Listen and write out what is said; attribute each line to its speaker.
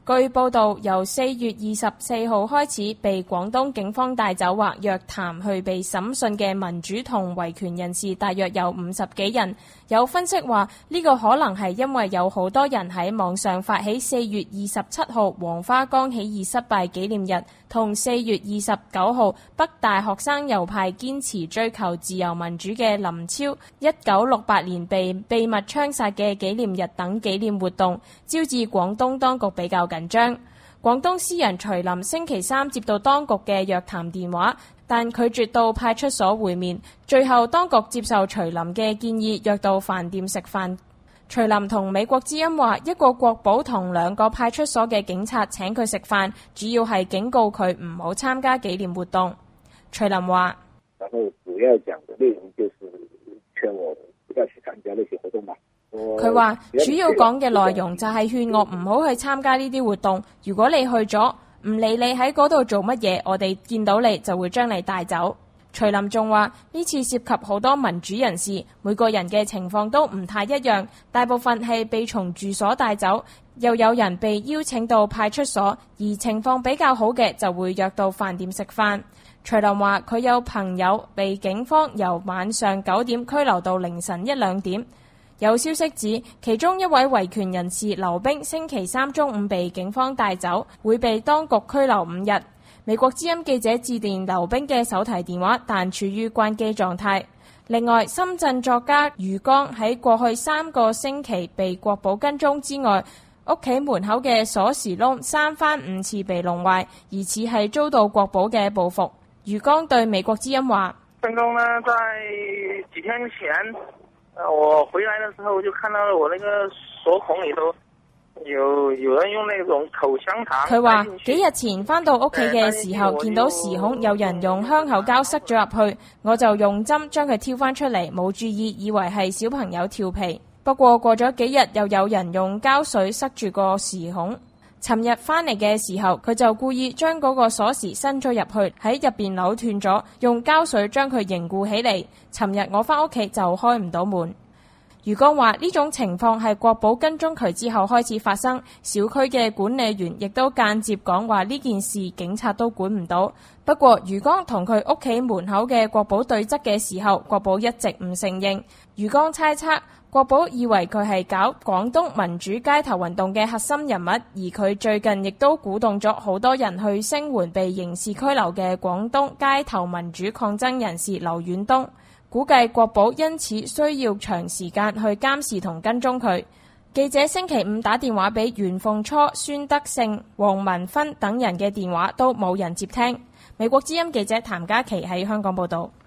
Speaker 1: 據報道，由4月24號開始被廣東警方帶走或約談去被審訊嘅民主同維權人士大約有50幾人。有分析話，呢個可能係因為有好多人喺網上發起4月27號黃花崗起義失敗紀念日同4月29號北大學生右派堅持追求自由民主嘅林超1968年被秘密槍殺嘅紀念日等紀念活動，招致廣東當局比較緊張。廣東詩人徐林星期三接到當局嘅約談電話，但拒絕到派出所會面。最後當局接受徐林嘅建議，約到飯店食飯。徐林同美國之音話，一個國保同2個派出所嘅警察請佢食飯，主要係警告佢唔好參加紀念活動。徐林話：
Speaker 2: 然後主要講嘅內容就是勸我不要去參加那些活動嘛。
Speaker 1: 佢話主要講嘅內容就係勸我唔好去參加呢啲活動。如果你去咗，唔理你喺嗰度做乜嘢，我哋見到你就會將你帶走。徐林仲話呢次涉及好多民主人士，每個人嘅情況都唔太一樣，大部分係被從住所帶走，又有人被邀請到派出所，而情況比較好嘅就會約到飯店食飯。徐林話佢有朋友被警方由晚上9點拘留到凌晨1、2點。有消息指，其中一位維權人士劉冰星期三中午被警方帶走，會被當局拘留5日。美國之音記者致電劉冰嘅手提電話，但處於關機狀態。另外，深圳作家余剛喺過去3個星期被國保跟蹤之外，屋企門口嘅鎖匙窿3番5次被弄壞，疑似係遭到國保嘅報復。余剛對美國之音話：
Speaker 3: 分工呢，在幾天前我回來的時候就看到了我那個鎖孔裏頭有人用那種口香糖。
Speaker 1: 佢話幾日前返到屋企嘅時候，見到匙孔有人用香口膠塞咗入去，我就用針將佢挑返出嚟，冇注意，以為係小朋友調皮。不過過咗幾日，又有人用膠水塞住個匙孔。尋日返嚟嘅時候，佢就故意將嗰個鎖匙伸咗入去，喺入邊扭斷咗，用膠水將佢凝固起嚟。尋日我返屋企就開唔到門。余剛話呢種情況係國保跟蹤佢之後開始發生，小區嘅管理員亦都間接講話呢件事警察都管唔到。不過余剛同佢屋企門口嘅國保對質嘅時候，國保一直唔承認。余剛猜測國保以為佢係搞廣東民主街頭運動嘅核心人物，而佢最近亦都鼓動咗好多人去聲援被刑事拘留嘅廣東街頭民主抗爭人士劉遠東。估計國保因此需要長時間去監視同跟蹤佢。記者星期5打電話俾袁鳳初、孫德勝、黃文芬等人嘅電話都冇人接聽。美國之音記者譚嘉琪喺香港報道。